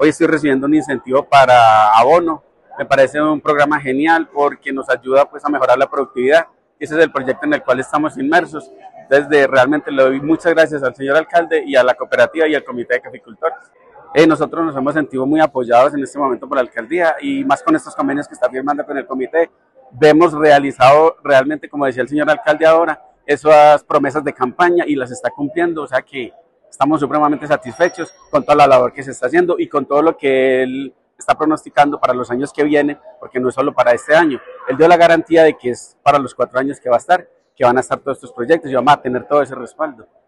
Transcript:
Hoy estoy recibiendo un incentivo para abono. Me parece un programa genial porque nos ayuda pues a mejorar la productividad. Ese es el proyecto en el cual estamos inmersos. Entonces, realmente le doy muchas gracias al señor alcalde y a la cooperativa y al comité de caficultores. Nosotros nos hemos sentido muy apoyados en este momento por la alcaldía y más con estos convenios que está firmando con el comité. Vemos realizado realmente, como decía el señor alcalde ahora, esas promesas de campaña y las está cumpliendo, o sea que estamos supremamente satisfechos con toda la labor que se está haciendo y con todo lo que él está pronosticando para los años que vienen, porque no es solo para este año. Él dio la garantía de que es para los 4 años que va a estar, que van a estar todos estos proyectos y vamos a tener todo ese respaldo.